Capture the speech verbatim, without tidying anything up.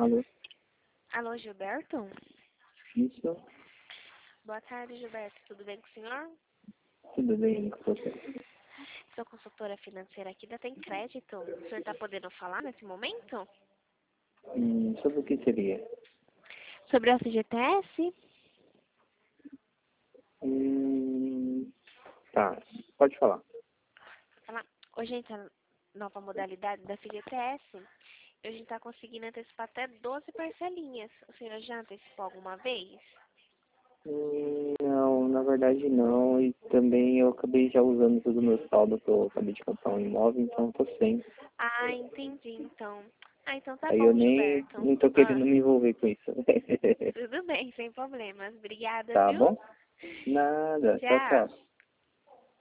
Alô? Alô, Gilberto? Isso? Boa tarde, Gilberto. Tudo bem com o senhor? Tudo bem com você? Sou consultora financeira aqui da Tem Crédito. O senhor está podendo falar nesse momento? Hum, sobre o que seria? Sobre o F G T S? Hum, tá, pode falar. Falar. Hoje entra a nova modalidade da F G T S. E a gente está conseguindo antecipar até doze parcelinhas. O senhor já antecipou alguma vez? Hum, não, na verdade não. E também eu acabei já usando todo o meu saldo que eu acabei de comprar um imóvel, então tô sem. Ah, entendi, então. Ah, então tá Aí eu bom, nem, Gilberto. nem tô Ah, querendo me envolver com isso. tudo bem, sem problemas. Obrigada, Tá viu? bom? Nada, tchau, Tchau. tchau.